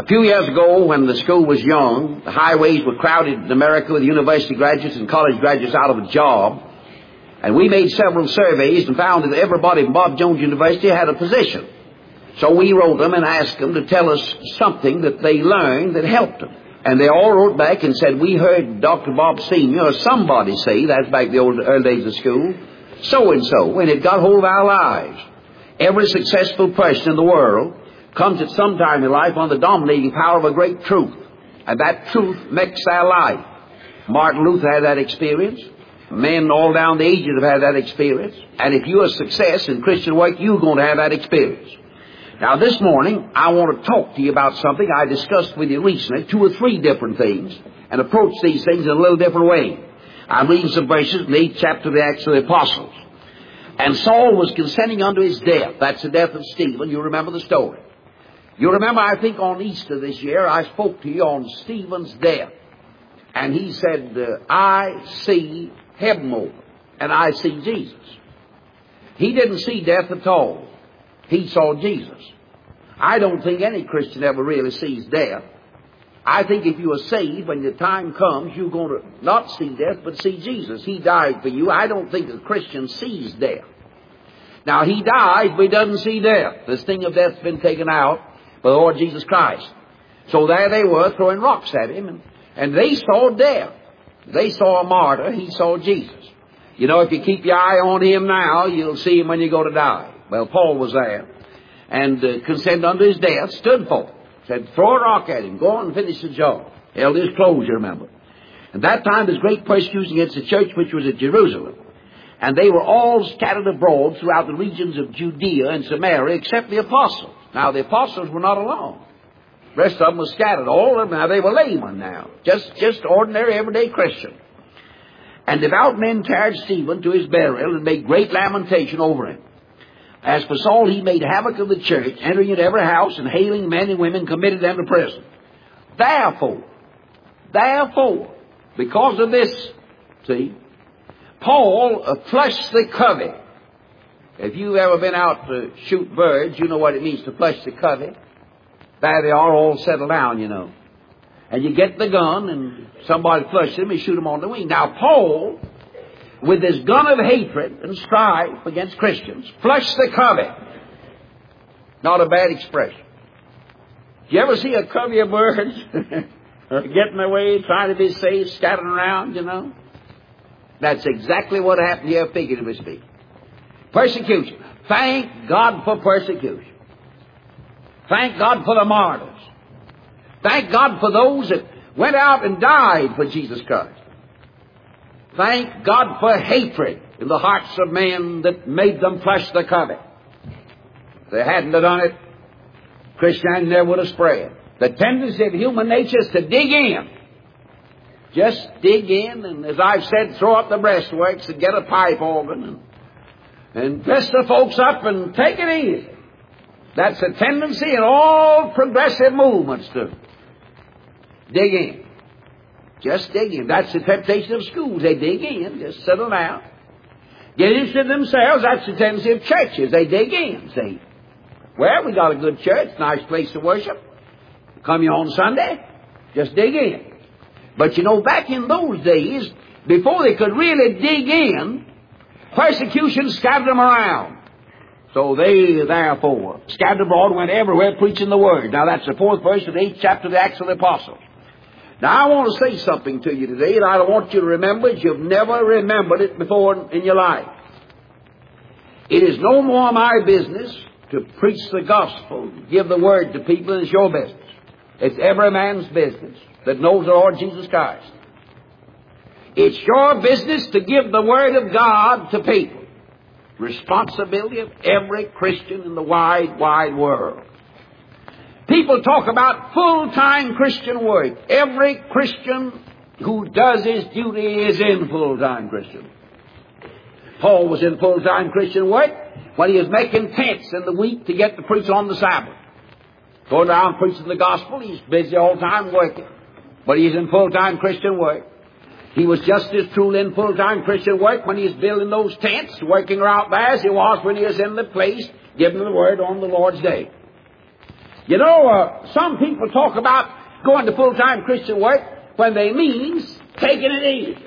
few years ago, when the school was young, the highways were crowded in America with university graduates and college graduates out of a job. And we made several surveys and found that everybody from Bob Jones University had a position. So we wrote them and asked them to tell us something that they learned that helped them. And they all wrote back and said, we heard Dr. Bob Sr. or somebody say, that's back in the early days of school, so-and-so, and it got hold of our lives. Every successful person in the world comes at some time in life under the dominating power of a great truth. And that truth makes their life. Martin Luther had that experience. Men all down the ages have had that experience. And if you're a success in Christian work, you're going to have that experience. Now, this morning, I want to talk to you about something I discussed with you recently, 2 or 3 different things, and approach these things in a little different way. I'm reading some verses in the 8th chapter of the Acts of the Apostles. And Saul was consenting unto his death. That's the death of Stephen. You remember the story. You remember, I think, on Easter this year, I spoke to you on Stephen's death. And he said, I see heaven open, and I see Jesus. He didn't see death at all. He saw Jesus. I don't think any Christian ever really sees death. I think if you are saved, when the time comes, you're going to not see death, but see Jesus. He died for you. I don't think a Christian sees death. Now, he dies, but he doesn't see death. The sting of death's been taken out by the Lord Jesus Christ. So there they were, throwing rocks at him, and they saw death. They saw a martyr. He saw Jesus. You know, if you keep your eye on him now, you'll see him when you go to die. Well, Paul was there, and consented unto his death, stood for it. Said, throw a rock at him, go on and finish the job. Held his clothes, you remember. At that time, there was great persecution against the church which was at Jerusalem. And they were all scattered abroad throughout the regions of Judea and Samaria, except the apostles. Now, the apostles were not alone. The rest of them were scattered. All of them, now they were laymen now. Just ordinary, everyday Christians. And devout men carried Stephen to his burial and made great lamentation over him. As for Saul, he made havoc of the church, entering into every house and hailing men and women, committed them to prison. Therefore, because of this, see, Paul flushed the covey. If you've ever been out to shoot birds, you know what it means to flush the covey. There they are, all settled down, you know. And you get the gun, and somebody flushes them and shoot them on the wing. Now, Paul, with this gun of hatred and strife against Christians, flushed the covey. Not a bad expression. Do you ever see a covey of birds getting away, trying to be safe, scattering around, you know? That's exactly what happened here, figuratively speaking. Persecution. Thank God for persecution. Thank God for the martyrs. Thank God for those that went out and died for Jesus Christ. Thank God for hatred in the hearts of men that made them flush the covey. If they hadn't done it, Christianity never would have spread. The tendency of human nature is to dig in. Just dig in, and as I've said, throw up the breastworks and get a pipe organ and dress the folks up and take it easy. That's a tendency in all progressive movements to dig in. Just dig in. That's the temptation of schools. They dig in, just settle down. Get interested in themselves. That's the tendency of churches. They dig in, see. Well, we got a good church, nice place to worship. Come here on Sunday, just dig in. But you know, back in those days, before they could really dig in, persecution scattered them around. So they, therefore, scattered abroad, went everywhere preaching the Word. Now, that's the 4th verse of the 8th chapter of the Acts of the Apostles. Now, I want to say something to you today that I want you to remember as you've never remembered it before in your life. It is no more my business to preach the gospel, give the Word to people, than it's your business. It's every man's business that knows the Lord Jesus Christ. It's your business to give the Word of God to people. Responsibility of every Christian in the wide, wide world. People talk about full-time Christian work. Every Christian who does his duty is in full-time Christian. Paul was in full-time Christian work when he was making tents in the week to get to preach on the Sabbath. Going around preaching the gospel, he's busy all the time working. But he's in full-time Christian work. He was just as truly in full-time Christian work when he was building those tents, working out there, as he was when he was in the place, giving the word on the Lord's day. You know, some people talk about going to full-time Christian work when they means taking it easy.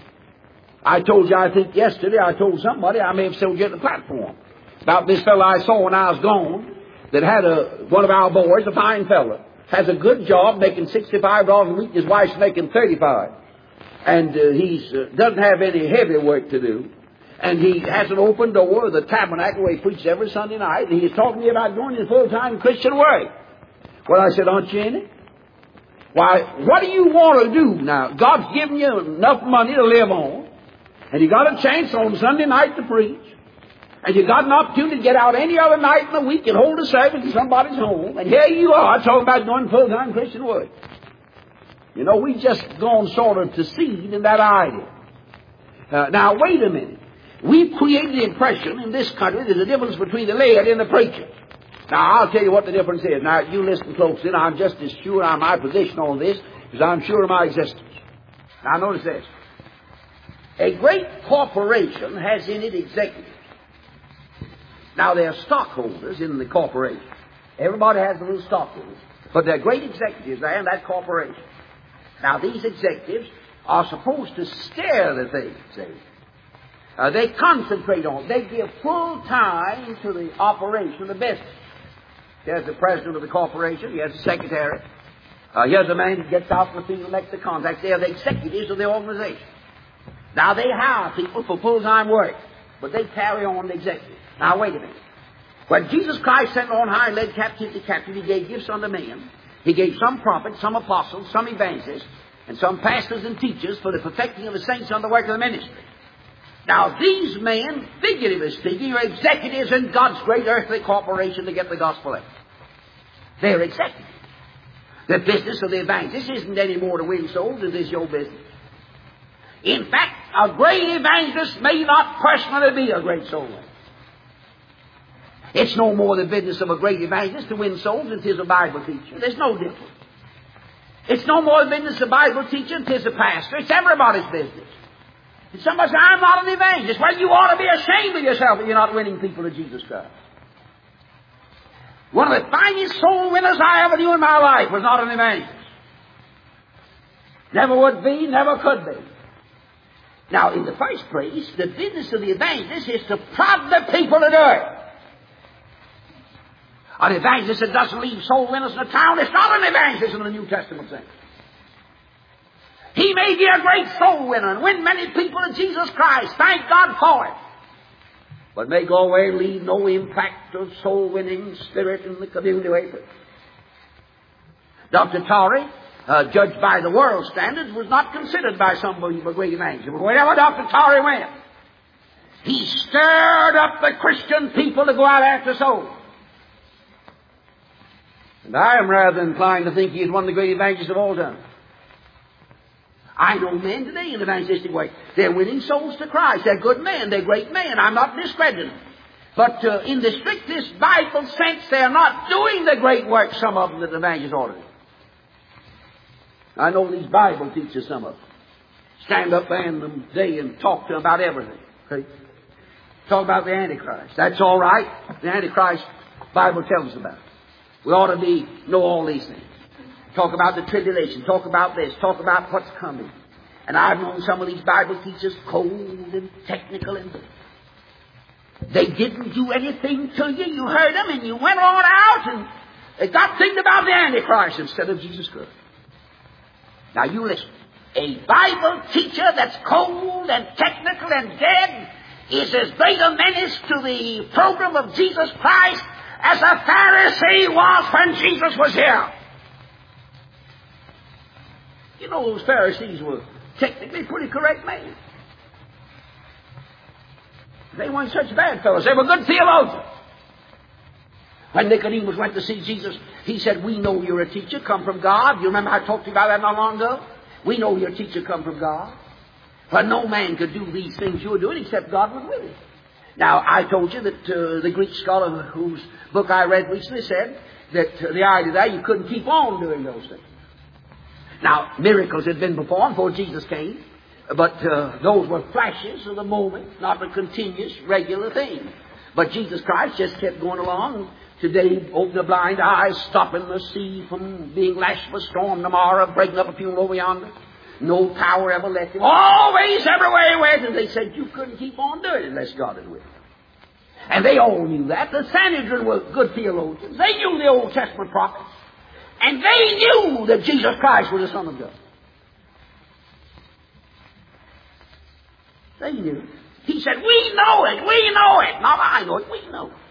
I told you, I think yesterday, I told somebody, I may have told you at the platform, about this fellow I saw when I was gone, that had one of our boys, a fine fellow, has a good job making $65 a week, his wife's making $35. And he doesn't have any heavy work to do. And he has an open door of the tabernacle where he preaches every Sunday night. And he's talking to me about going to full-time Christian work. Well, I said, aren't you in it? Why, what do you want to do now? God's given you enough money to live on. And you got a chance on Sunday night to preach. And you got an opportunity to get out any other night in the week and hold a service in somebody's home. And here you are talking about doing full-time Christian work. You know, we just gone sort of to seed in that idea. Now, wait a minute. We've created the impression in this country there's a difference between the laity and the preacher. Now, I'll tell you what the difference is. Now, you listen closely, and I'm just as sure on my position on this as I'm sure of my existence. Now, notice this. A great corporation has in it executives. Now, there are stockholders in the corporation. Everybody has a little stockholders. But there are great executives there in that corporation. Now, these executives are supposed to steer the thing, see. They concentrate on it. They give full time to the operation of the business. Here's the president of the corporation. Here's the secretary. Here's the man who gets out in the field and makes the contacts. They are the executives of the organization. Now, they hire people for full-time work, but they carry on the executive. Now, wait a minute. When Jesus Christ sent on high and led captivity captive, He gave gifts unto men. He gave some prophets, some apostles, some evangelists, and some pastors and teachers for the perfecting of the saints on the work of the ministry. Now, these men, figuratively speaking, are executives in God's great earthly corporation to get the gospel out. They're executives. The business of the evangelist isn't any more to win souls than it is your business. In fact, a great evangelist may not personally be a great soul winner. It's no more the business of a great evangelist to win souls than it is a Bible teacher. There's no difference. It's no more the business of a Bible teacher than it is a pastor. It's everybody's business. And somebody says, I'm not an evangelist. Well, you ought to be ashamed of yourself if you're not winning people to Jesus Christ. One of the finest soul winners I ever knew in my life was not an evangelist. Never would be, never could be. Now, in the first place, the business of the evangelist is to prod the people to do it. An evangelist that doesn't leave soul winners in a town is not an evangelist in the New Testament sense. He may be a great soul winner and win many people to Jesus Christ. Thank God for it. But may go away and leave no impact of soul winning spirit in the community wafer. Dr. Torrey, judged by the world standards, was not considered by some people a great evangelist. But wherever Dr. Torrey went, he stirred up the Christian people to go out after souls. And I am rather inclined to think he is one of the great evangelists of all time. I know men today in evangelistic way. They're winning souls to Christ. They're good men. They're great men. I'm not discrediting them. But in the strictest Bible sense, they're not doing the great work, some of them, that evangelists ought to do. I know these Bible teachers, some of them, stand up there in the day and talk to them about everything. Okay? Talk about the Antichrist. That's all right. The Antichrist, Bible tells us about it. We ought to know all these things. Talk about the tribulation. Talk about this. Talk about what's coming. And I've known some of these Bible teachers cold and technical, and they didn't do anything to you. You heard them and you went on out and they got thinking about the Antichrist instead of Jesus Christ. Now you listen. A Bible teacher that's cold and technical and dead is as great a menace to the program of Jesus Christ as a Pharisee was when Jesus was here. You know, those Pharisees were technically pretty correct men. They weren't such bad fellows. They were good theologians. When Nicodemus went to see Jesus, he said, we know you're a teacher come from God. You remember I talked to you about that not long ago? We know your teacher come from God. But no man could do these things you're doing except God was with him. Now, I told you that the Greek scholar whose book I read recently said that the idea that you couldn't keep on doing those things. Now, miracles had been performed before Jesus came, but those were flashes of the moment, not a continuous, regular thing. But Jesus Christ just kept going along Today, open the blind eyes, stopping the sea from being lashed with storm tomorrow, breaking up a funeral over yonder. No power ever left him. Always, everywhere he went. And they said you couldn't keep on doing it unless God is with you. And they all knew that. The Sanhedrin were good theologians. They knew the Old Testament prophets. And they knew that Jesus Christ was the Son of God. They knew it. He said, we know it, we know it. Not I know it, we know it.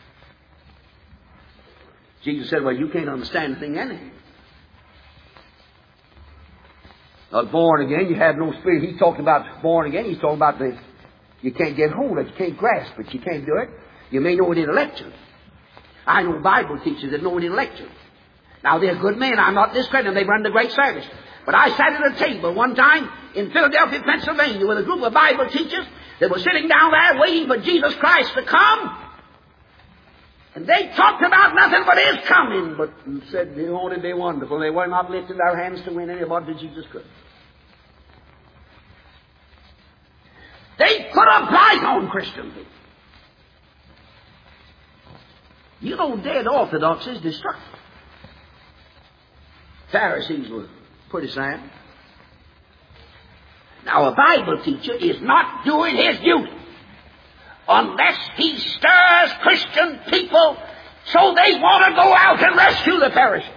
Jesus said, well, you can't understand the thing anyhow. Not born again, you have no spirit. He's talking about born again. He's talking about the, you can't get hold of it, you can't grasp it, you can't do it. You may know it intellectually. I know Bible teachers that know it intellectually. Now, they're good men. I'm not discrediting them. They run the great service. But I sat at a table one time in Philadelphia, Pennsylvania, with a group of Bible teachers that were sitting down there waiting for Jesus Christ to come. And they talked about nothing but His coming, but said it only be wonderful. They were not lifting their hands to win anybody to Jesus Christ. They put a blight on Christian people. You know, dead orthodox is destructive. Pharisees were pretty sad. Now, a Bible teacher is not doing his duty unless he stirs Christian people so they want to go out and rescue the perishing.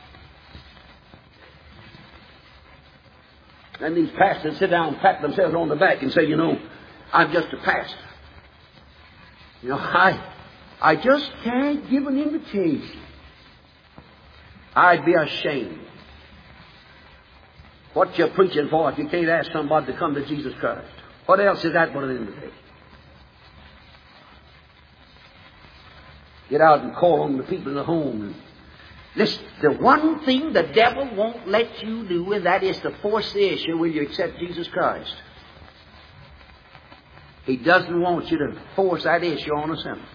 And these pastors sit down and pat themselves on the back and say, you know, I'm just a pastor. You know, I just can't give an invitation. I'd be ashamed. What you're preaching for if you can't ask somebody to come to Jesus Christ? What else is that but an invitation? Get out and call on the people in the home. Listen, the one thing the devil won't let you do, and that is to force the issue, will you accept Jesus Christ? He doesn't want you to force that issue on a sinner.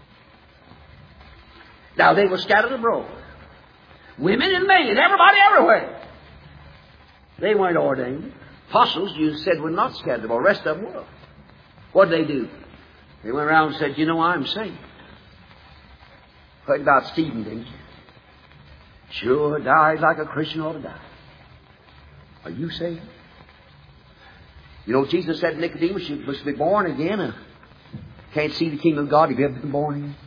Now, they were scattered abroad. Women and men, everybody everywhere. They weren't ordained. Apostles, you said, were not scattered abroad. The rest of them were. What did they do? They went around and said, you know, I'm saved. Heard about Stephen, didn't you? Sure died like a Christian ought to die. Are you saved? You know, Jesus said to Nicodemus, you must be born again. Can't see the kingdom of God if you haven't been born again.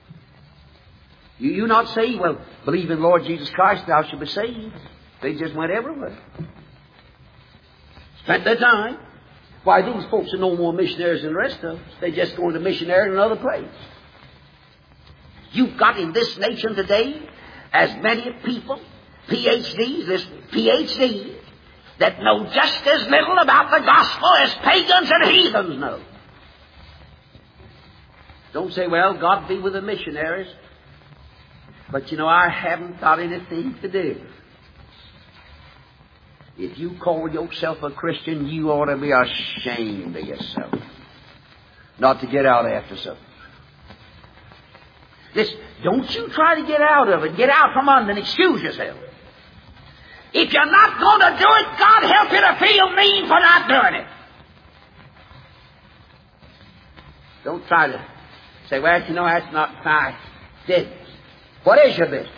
You not saved? Well, believe in Lord Jesus Christ, thou shalt be saved. They just went everywhere. Spent their time. Why, these folks are no more missionaries than the rest of us. They just going to missionary in another place. You've got in this nation today as many people, PhDs, listen, PhDs, that know just as little about the gospel as pagans and heathens know. Don't say, well, God be with the missionaries. But you know, I haven't got anything to do. If you call yourself a Christian, you ought to be ashamed of yourself. Not to get out after something. Listen, don't you try to get out of it. Get out from under and excuse yourself. If you're not going to do it, God help you to feel mean for not doing it. Don't try to say, well, you know, that's not my business. What is your business?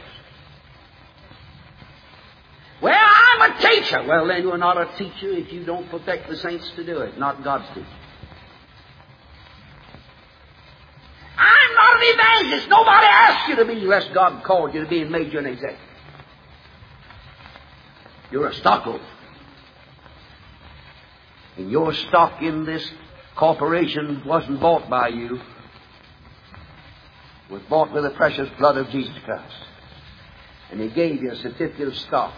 Well, I'm a teacher. Well, then you're not a teacher if you don't protect the saints to do it, not God's teacher. I'm not an evangelist. Nobody asked you to be unless God called you to be and made you an executive. You're a stockholder. And your stock in this corporation wasn't bought by you. It was bought with the precious blood of Jesus Christ. And He gave you a certificate of stock.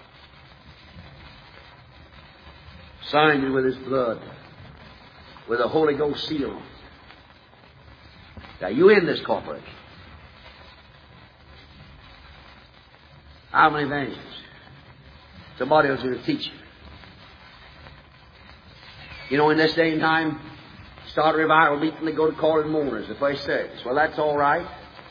Signed it with His blood. With a Holy Ghost seal on it. Now, you in this corporation. I'm an evangelist. Somebody else is going to teach you. You know, in this day and time, start a revival meeting, they go to calling mourners, the first service. Well, that's all right.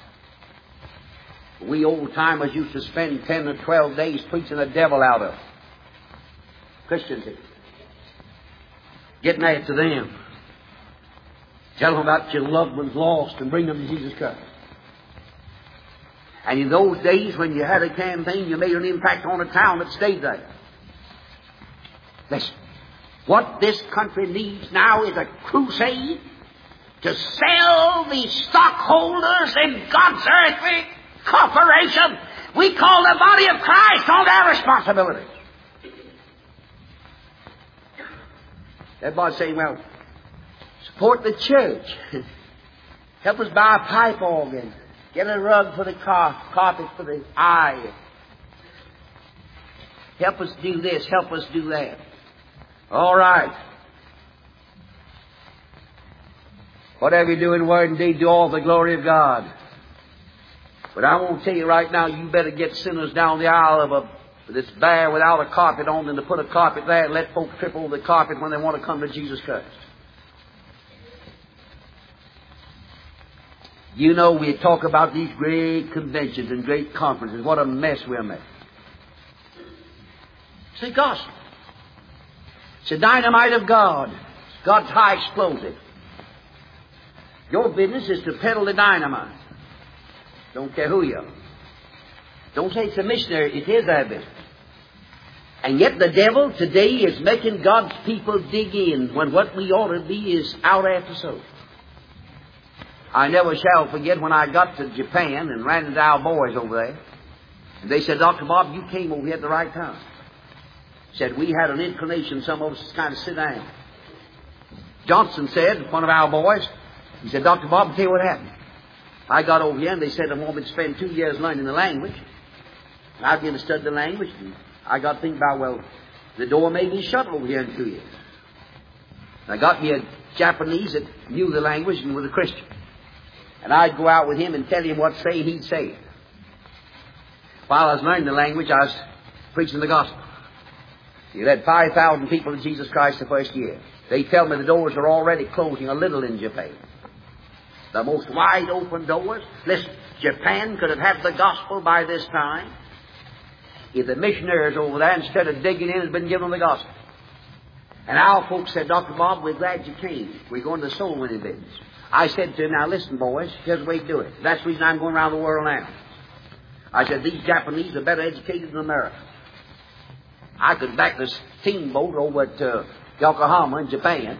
We old-timers used to spend 10 or 12 days preaching the devil out of Christians. Getting after them. Tell them about your loved ones lost and bring them to Jesus Christ. And in those days when you had a campaign, you made an impact on a town that stayed there. Listen, what this country needs now is a crusade to sell the stockholders in God's earthly corporation. We call the body of Christ on their responsibility. Everybody's saying, well, support the church. Help us buy a pipe organ. Get a rug for the carpet for the aisle. Help us do this. Help us do that. All right. Whatever you do in word and deed, do all the glory of God. But I won't tell you right now, you better get sinners down the aisle of this bare without a carpet on than to put a carpet there and let folks trip over the carpet when they want to come to Jesus Christ. You know, we talk about these great conventions and great conferences. What a mess we're making. It's the gospel. It's the dynamite of God. It's God's high explosive. Your business is to peddle the dynamite. Don't care who you are. Don't say it's a missionary. It is their business. And yet the devil today is making God's people dig in when what we ought to be is out after souls. I never shall forget when I got to Japan and ran into our boys over there. And they said, Dr. Bob, you came over here at the right time. Said, we had an inclination, some of us, to kind of sit down. Johnson said, one of our boys, he said, Dr. Bob, I'll tell you what happened. I got over here and they said I wanted to spend 2 years learning the language. And I began to study the language. And I got to think about, well, the door may be shut over here in 2 years. And I got me a Japanese that knew the language and was a Christian. And I'd go out with him and tell him what say, he'd say it. While I was learning the language, I was preaching the gospel. He led 5,000 people to Jesus Christ the first year. They tell me the doors are already closing a little in Japan. The most wide open doors. Listen, Japan could have had the gospel by this time if the missionaries over there, instead of digging in, had been given the gospel. And our folks said, Dr. Bob, we're glad you came. We're going to the soul winning business. I said to him, now listen, boys, here's the way to do it. That's the reason I'm going around the world now. I said, these Japanese are better educated than America. I could back this steamboat over at Yokohama in Japan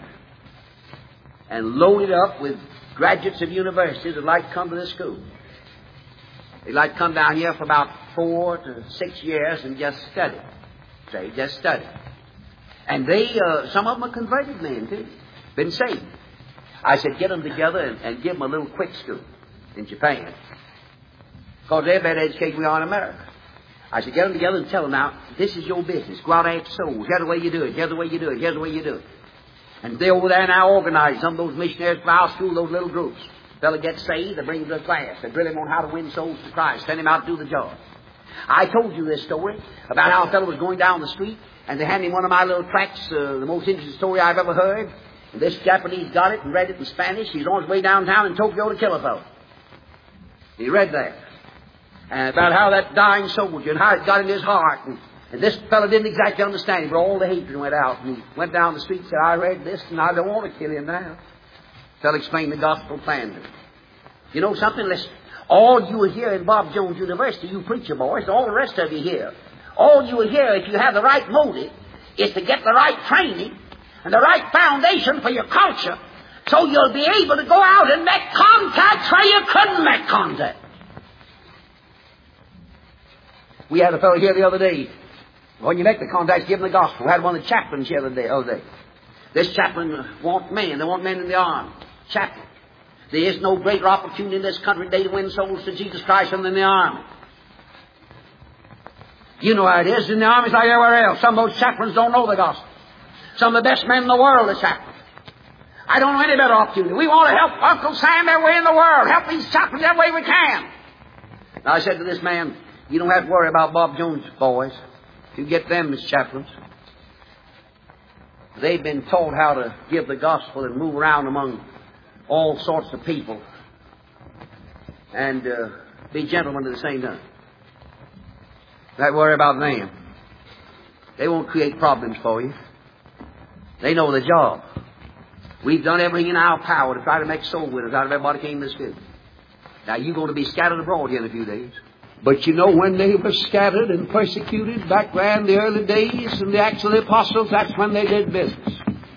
and load it up with graduates of universities that like to come to this school. They like to come down here for about 4 to 6 years and just study. Say, just study. And they, some of them are converted men too, been saved. I said, get them together and give them a little quick school in Japan. Because they're better educated than we are in America. I said, get them together and tell them, now, this is your business. Go out after souls. Here's the way you do it. Here's the way you do it. Here's the way you do it. And they're over there now organizing some of those missionaries from our school, those little groups. The fellow gets saved, they bring him to the class. They drill him on how to win souls to Christ. Send him out to do the job. I told you this story about how a fellow was going down the street and they handed him one of my little tracts, the most interesting story I've ever heard. And this Japanese got it and read it in Spanish. He's on his way downtown in Tokyo to kill a fellow. He read that. And about how that dying soldier and how it got in his heart. And this fellow didn't exactly understand it, but all the hatred went out. And he went down the street and said, I read this and I don't want to kill him now. The fellow explained the gospel plan to him. You know something? Listen. All you here in Bob Jones University, you preacher boys, all the rest of you here, all you here, if you have the right motive, is to get the right training and the right foundation for your culture, so you'll be able to go out and make contacts where you couldn't make contacts. We had a fellow here the other day. When you make the contacts, give them the gospel. We had one of the chaplains here the other day. This chaplain wants men. They want men in the army. Chaplain. There is no greater opportunity in this country today to win souls to Jesus Christ than in the army. You know how it is. In the army, it's like everywhere else. Some of those chaplains don't know the gospel. Some of the best men in the world are chaplains. I don't know any better opportunity. We want to help Uncle Sam every way in the world. Help these chaplains every way we can. Now, I said to this man, you don't have to worry about Bob Jones' boys. You get them as chaplains. They've been taught how to give the gospel and move around among all sorts of people and be gentlemen at the same time. Don't worry about them. They won't create problems for you. They know the job. We've done everything in our power to try to make soul winners out of everybody who came to this school. Now, you're going to be scattered abroad here in a few days. But you know, when they were scattered and persecuted back there in the early days in the Acts of the Apostles, that's when they did business.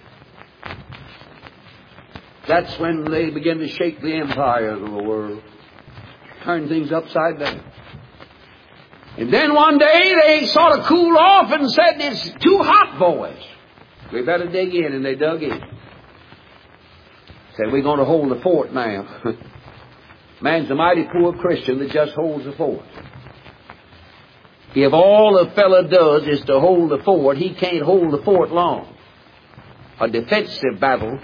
That's when they began to shake the empires of the world, turn things upside down. And then one day they sort of cooled off and said, it's too hot, boys. We better dig in, and they dug in. Said, we're going to hold the fort now. Man's a mighty poor Christian that just holds the fort. If all the fellow does is to hold the fort, he can't hold the fort long. A defensive battle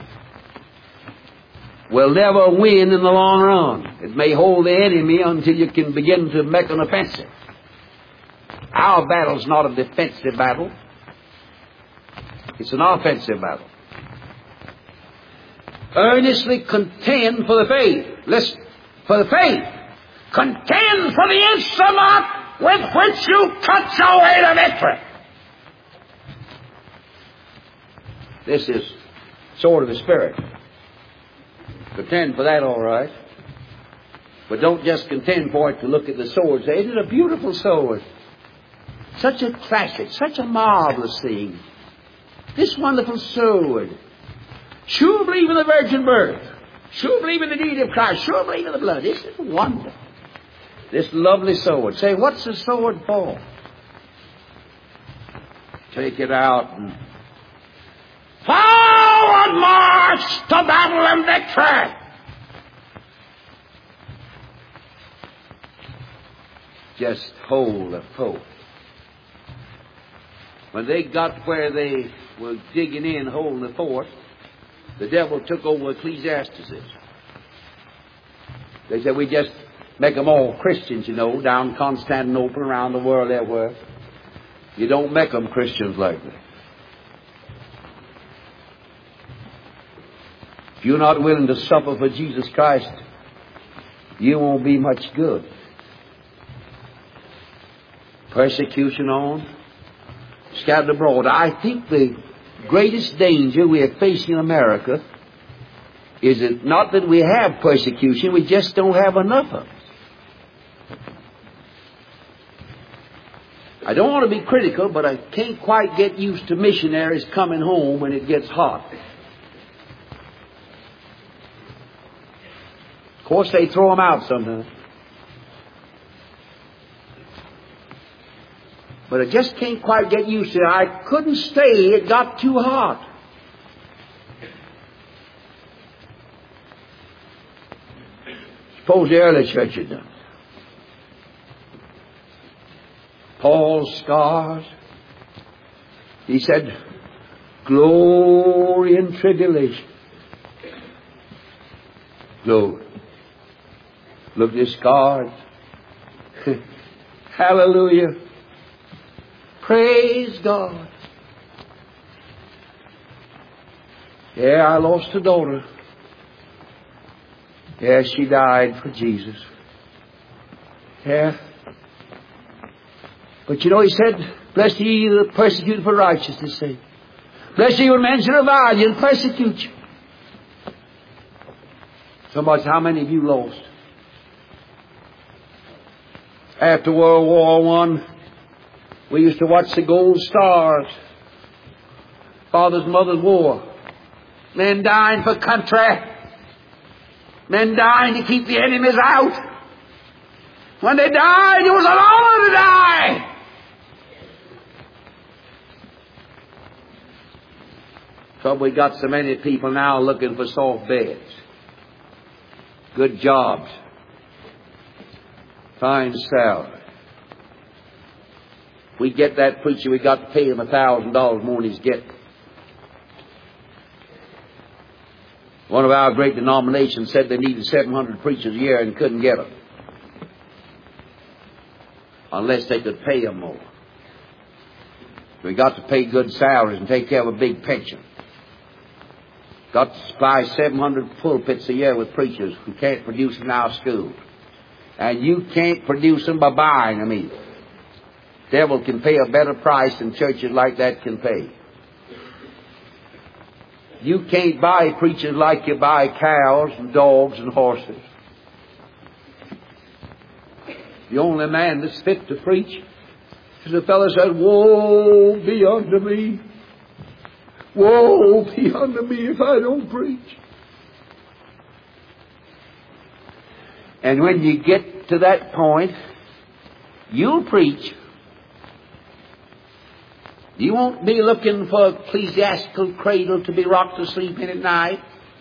will never win in the long run. It may hold the enemy until you can begin to make an offensive. Our battle's not a defensive battle. It's an offensive battle. Earnestly contend for the faith. Listen, for the faith. Contend for the instrument with which you cut your way to victory. This is sword of the Spirit. Contend for that, all right. But don't just contend for it to look at the sword. Say, isn't it a beautiful sword? Such a classic, such a marvelous thing. This wonderful sword. Sure believe in the virgin birth. Sure believe in the deed of Christ. Sure believe in the blood. This is wonderful. This lovely sword. Say, what's the sword for? Take it out and forward march to battle and victory. Just hold the fort. When they got where they were digging in, holding the fort, the devil took over Ecclesiastes. They said, we just make them all Christians, you know, down in Constantinople, around the world everywhere. You don't make them Christians like that. If you're not willing to suffer for Jesus Christ, you won't be much good. Persecution on, scattered abroad. I think the greatest danger we are facing in America is it not that we have persecution, we just don't have enough of it. I don't want to be critical, but I can't quite get used to missionaries coming home when it gets hot. Of course, they throw them out sometimes. But I just can't quite get used to it. I couldn't stay. It got too hot. Suppose the early church had done it. Paul's scars. He said, glory and tribulation. Glory. Look at his scars. Hallelujah. Praise God. Yeah, I lost a daughter. Yeah, she died for Jesus. Yeah. But you know, he said, blessed are ye that are persecuted for righteousness' sake. Blessed are ye when men shall revile you and persecute you. So much, how many of you lost? After World War I, we used to watch the gold stars. Fathers and mothers war. Men dying for country. Men dying to keep the enemies out. When they died, it was an honor to die. Trouble, we got so many people now looking for soft beds. Good jobs. Fine salary. We get that preacher, we got to pay him $1,000 more than he's getting. One of our great denominations said they needed 700 preachers a year and couldn't get them. Unless they could pay them more. We got to pay good salaries and take care of a big pension. Got to supply 700 pulpits a year with preachers who can't produce in our schools. And you can't produce them by buying them either. Devil can pay a better price than churches like that can pay. You can't buy preachers like you buy cows and dogs and horses. The only man that's fit to preach. As the fellow said, woe be unto me. Woe be unto me if I don't preach. And when you get to that point, you'll preach. You won't be looking for an ecclesiastical cradle to be rocked to sleep in at night.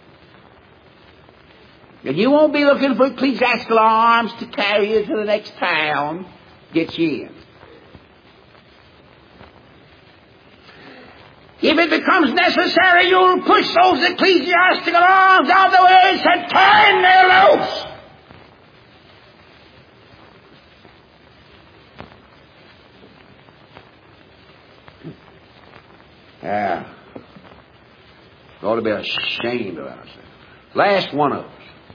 And you won't be looking for ecclesiastical arms to carry you to the next town, get you in. If it becomes necessary, you'll push those ecclesiastical arms out of the way and turn their loose. Yeah. We ought to be ashamed of ourselves. Last one of us.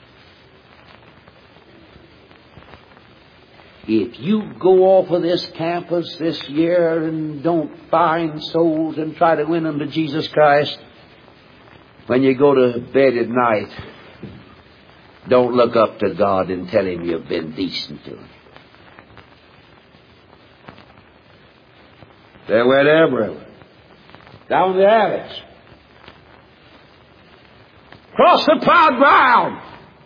If you go off of this campus this year and don't find souls and try to win them to Jesus Christ, when you go to bed at night, don't look up to God and tell Him you've been decent to Him. They went everywhere. Down the alleys. Across the plowed ground.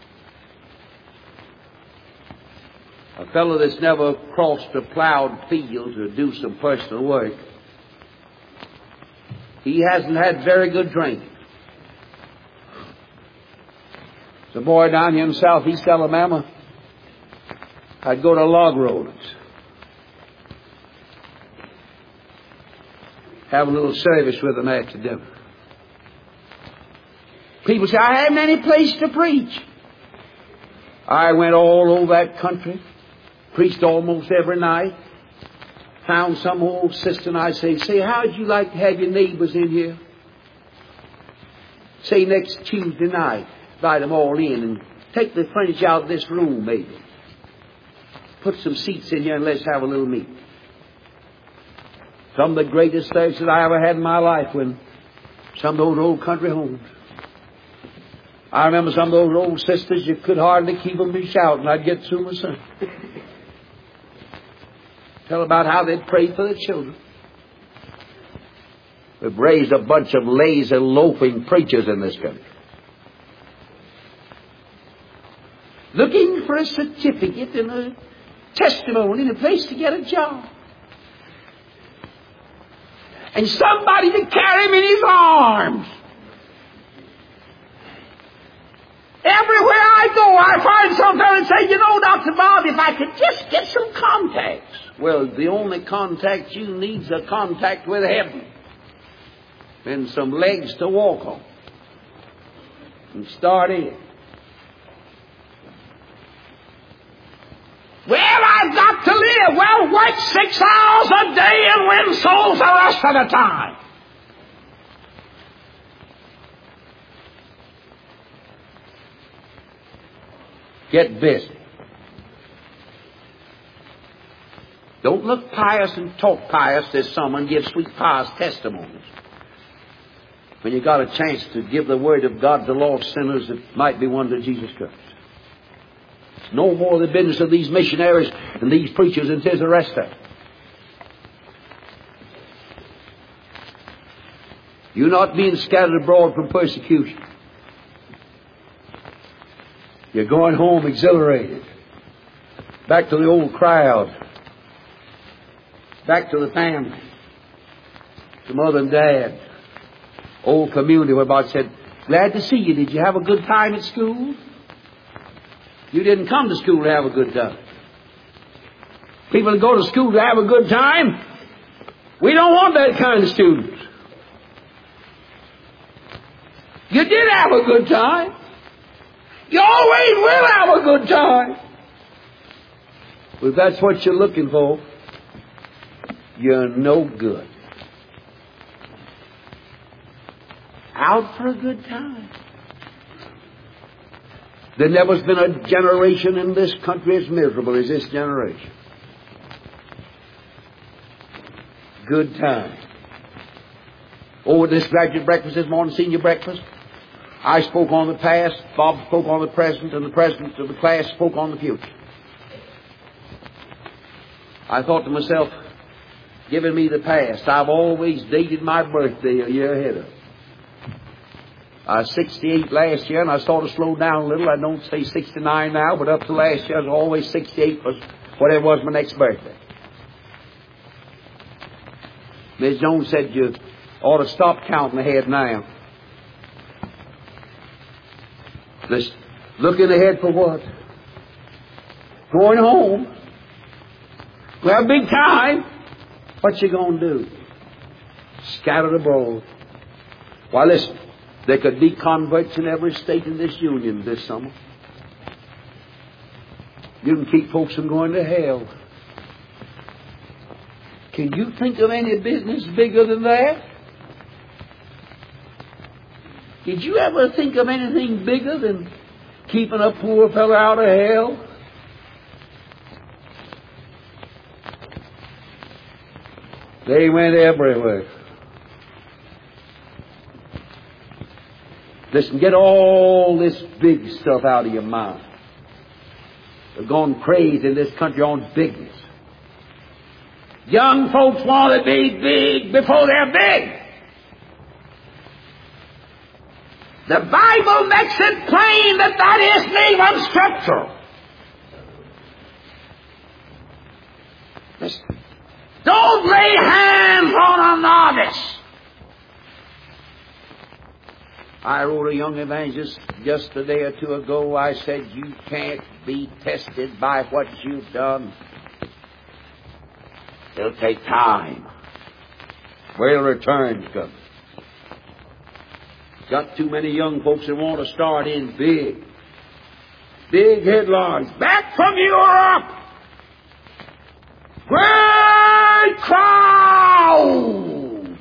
A fellow that's never crossed a plowed field to do some personal work, he hasn't had very good training. There's a boy down here in southeast Alabama. I'd go to log rollings. Have a little service with them after dinner. People say, I haven't any place to preach. I went all over that country. Preached almost every night. Found some old sister and I say, how'd you like to have your neighbors in here? Say next Tuesday night, invite them all in and take the furniture out of this room maybe. Put some seats in here and let's have a little meeting. Some of the greatest services I ever had in my life when some of those old country homes. I remember some of those old sisters, you could hardly keep them from shouting. I'd get through my son. Tell about how they'd prayed for their children. We've raised a bunch of lazy, loafing preachers in this country. Looking for a certificate and a testimony and a place to get a job. And somebody to carry him in his arms. Everywhere I go, I find some fellow say, Dr. Bob, if I could just get some contacts. Well, the only contact you need is a contact with heaven. And some legs to walk on. And start in. Well, I've got to live. Well, work 6 hours a day and win souls the rest of the time. Get busy. Don't look pious and talk pious as some and give sweet pious testimonies. When you got a chance to give the word of God to lost sinners that might be won to Jesus Christ. It's no more the business of these missionaries and these preachers than it is the rest of them. You're not being scattered abroad from persecution. You're going home exhilarated. Back to the old crowd. Back to the family. To mother and dad. Old community where God said, glad to see you. Did you have a good time at school? You didn't come to school to have a good time. People that go to school to have a good time, we don't want that kind of students. You did have a good time. You always will have a good time. But if that's what you're looking for, you're no good. Out for a good time. There never's been a generation in this country as miserable as this generation. Good time. Over this graduate breakfast this morning, senior breakfast, I spoke on the past, Bob spoke on the present, and the president of the class spoke on the future. I thought to myself, giving me the past, I've always dated my birthday a year ahead of it. I was 68 last year, and I sort of slowed down a little. I don't say 69 now, but up to last year, I was always 68 was whatever was my next birthday. Ms. Jones said you ought to stop counting ahead now. Listen, looking ahead for what? Going home. Well, big time. What you going to do? Scattered abroad. Why, listen, there could be converts in every state in this union this summer. You can keep folks from going to hell. Can you think of any business bigger than that? Did you ever think of anything bigger than keeping a poor fellow out of hell? They went everywhere. Listen, get all this big stuff out of your mind. They're gone crazy in this country on bigness. Young folks want to be big before they're big. The Bible makes it plain that that isn't even scriptural. Listen, don't lay hands on a novice. I wrote a young evangelist just a day or two ago. I said, you can't be tested by what you've done. It'll take time. Where returns come. Got too many young folks that want to start in big. Big headlines. Back from Europe! Great crowds!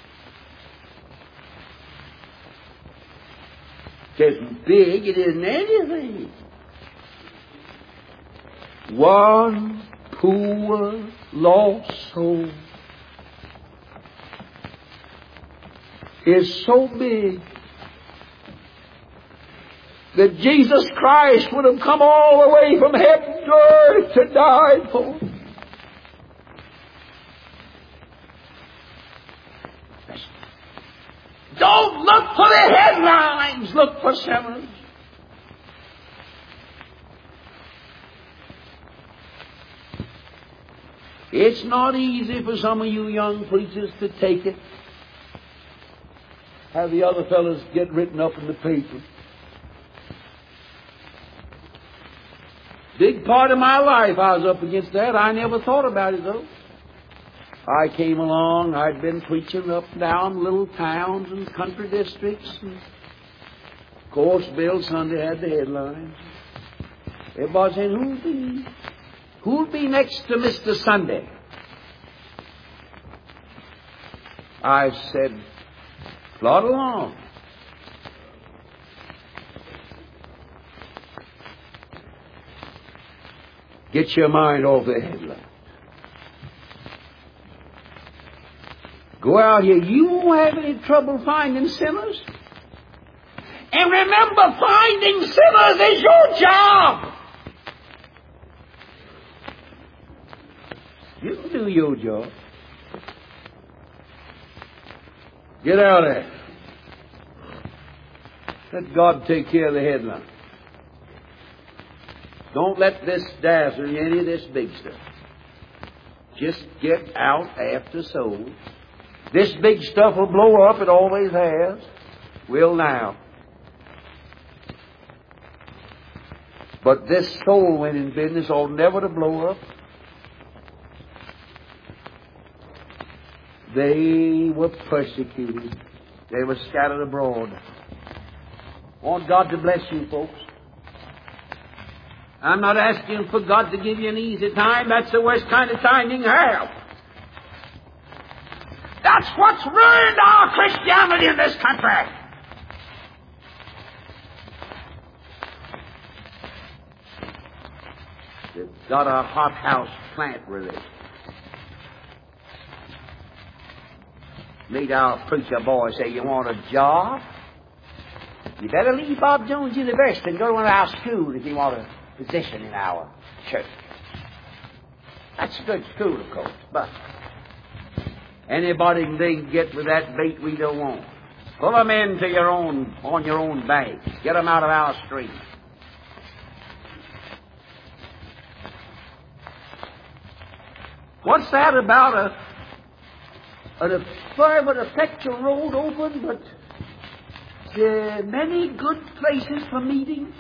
It isn't big, it isn't anything. One poor, lost soul is so big that Jesus Christ would have come all the way from heaven to earth to die for. Don't look for the headlines, look for sinners. It's not easy for some of you young preachers to take it. Have the other fellows get written up in the paper. Big part of my life I was up against that. I never thought about it, though. I came along, I'd been preaching up and down little towns and country districts. And of course, Bill Sunday had the headlines. Everybody saying, who'll be next to Mr. Sunday? I said, plod along. Get your mind off the headline. Go out here. You won't have any trouble finding sinners. And remember, finding sinners is your job. You can do your job. Get out there. Let God take care of the headline. Don't let this dazzle you, any of this big stuff. Just get out after souls. This big stuff will blow up. It always has. Will now. But this soul-winning business ought never to blow up. They were persecuted. They were scattered abroad. I want God to bless you, folks. I'm not asking for God to give you an easy time. That's the worst kind of time you can have. That's what's ruined our Christianity in this country. They've got a hothouse plant religion. Meet our preacher boy say, you want a job? You better leave Bob Jones University and go to one of our schools if you want a position in our church. That's good too, of course, but anybody can get with that bait we don't want. Pull them into on your own bank. Get them out of our street. What's that about a firm and effectual road open, but many good places for meeting,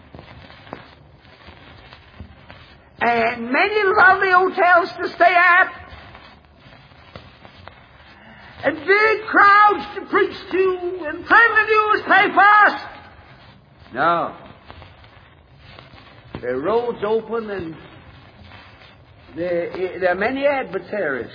and many lovely hotels to stay at, and big crowds to preach to, and friendly newspapers? No. The road's open, and there are many adversaries.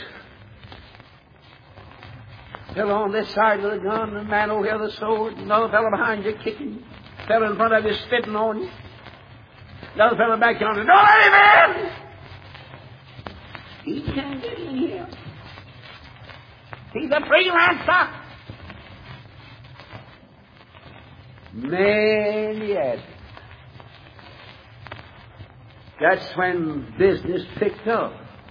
Fellow on this side with a gun, and a man over here with a sword, another fellow behind you kicking, fellow in front of you spitting on you, another fellow back yonder, "Don't let him in!" He can't get in here. He's a freelancer. Many adversaries. That's when business picked up.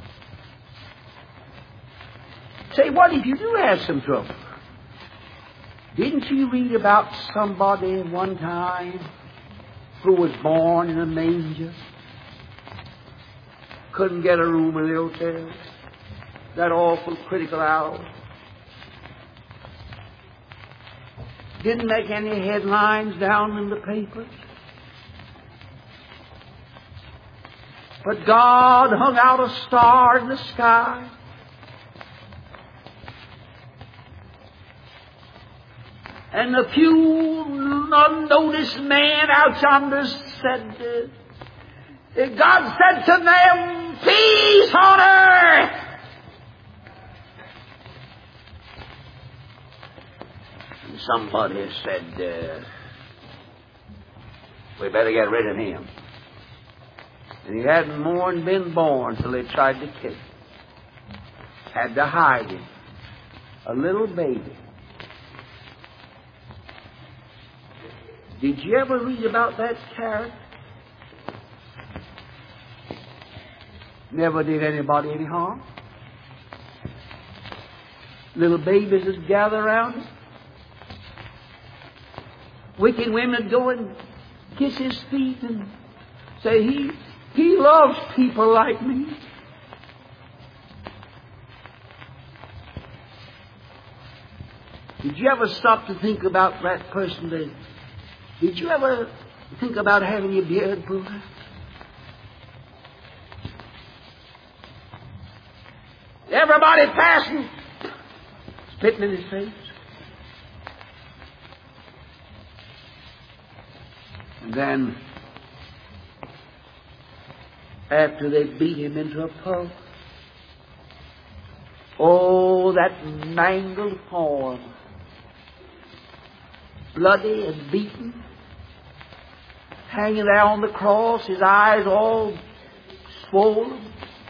Say, what if you do have some trouble? Didn't you read about somebody one time who was born in a manger? Couldn't get a room in the hotel. That awful critical hour. Didn't make any headlines down in the papers. But God hung out a star in the sky. And a few unnoticed men out yonder said, God said to them, "Peace on earth." And somebody said, "We better get rid of him." And he hadn't more than been born till they tried to kill him. Had to hide him. A little baby. Did you ever read about that character? Never did anybody any harm. Little babies would gather around him. Wicked women would go and kiss his feet and say, He loves people like me. Did you ever stop to think about that person that... Did you ever think about having your beard pulled out? Everybody passing, spitting in his face. And then, after they beat him into a pulp, oh, that mangled form, bloody and beaten, hanging there on the cross, his eyes all swollen,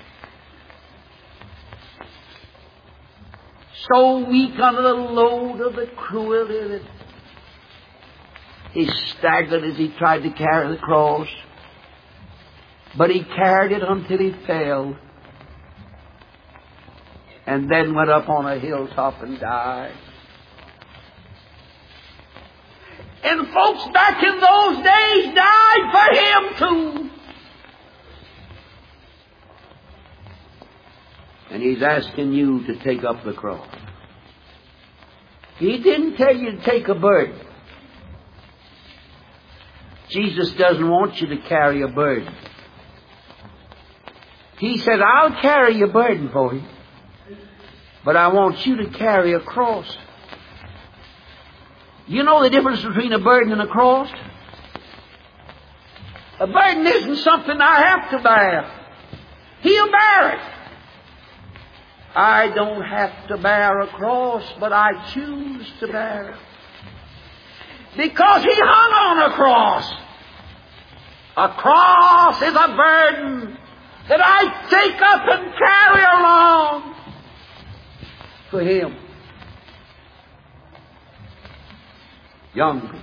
so weak under the load of the cruelty that he staggered as he tried to carry the cross. But he carried it until he fell, and then went up on a hilltop and died. And folks back in those days died for him too. And he's asking you to take up the cross. He didn't tell you to take a burden. Jesus doesn't want you to carry a burden. He said, I'll carry your burden for you, but I want you to carry a cross. You know the difference between a burden and a cross? A burden isn't something I have to bear. He'll bear it. I don't have to bear a cross, but I choose to bear it. Because He hung on a cross. A cross is a burden that I take up and carry along for Him. Young people,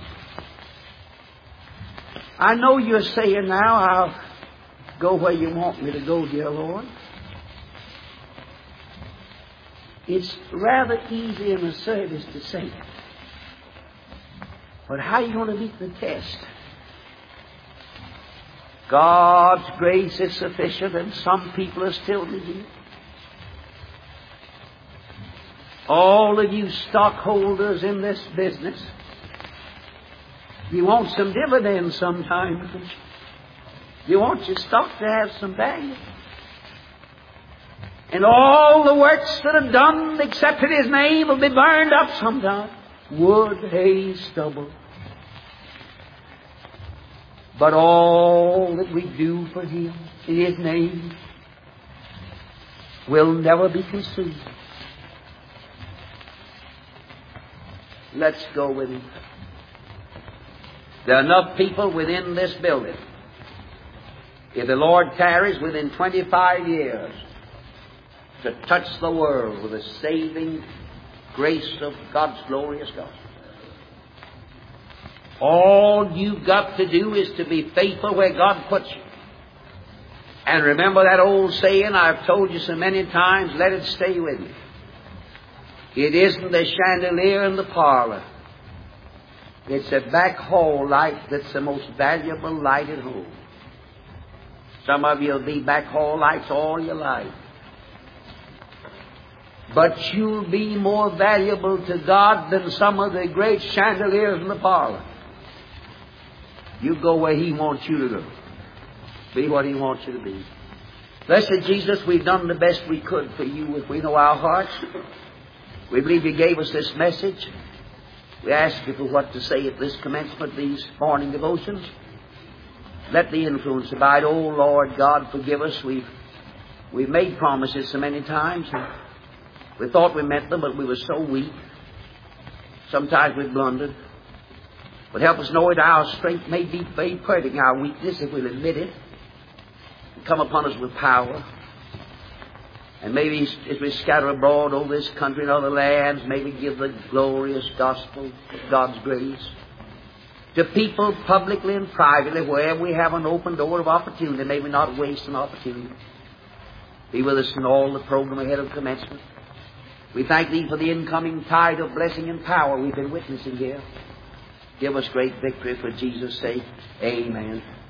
I know you're saying now, I'll go where you want me to go, dear Lord. It's rather easy in the service to say it. But how are you going to meet the test? God's grace is sufficient, and some people are still needing it. All of you stockholders in this business, you want some dividends sometime. You want your stock to have some value. And all the works that are done, except in His name, will be burned up sometime. Wood, hay, stubble. But all that we do for Him in His name will never be consumed. Let's go with Him. There are enough people within this building, if the Lord tarries within 25 years, to touch the world with the saving grace of God's glorious gospel. All you've got to do is to be faithful where God puts you. And remember that old saying I've told you so many times, let it stay with you. It isn't the chandelier in the parlor. It's a back hall light that's the most valuable light at home. Some of you will be back hall lights all your life. But you'll be more valuable to God than some of the great chandeliers in the parlor. You go where He wants you to go. Be what He wants you to be. Blessed Jesus, we've done the best we could for you if we know our hearts. We believe You gave us this message. We ask You for what to say at this commencement of these morning devotions. Let the influence abide. Oh, Lord God, forgive us. We've made promises so many times. We thought we meant them, but we were so weak. Sometimes we blundered. But help us know that our strength may be made perfect in our weakness if we'll admit it. And come upon us with power. And maybe as we scatter abroad over this country and other lands, may we give the glorious gospel of God's grace to people publicly and privately, wherever we have an open door of opportunity. May we not waste an opportunity. Be with us in all the program ahead of commencement. We thank Thee for the incoming tide of blessing and power we've been witnessing here. Give us great victory for Jesus' sake. Amen.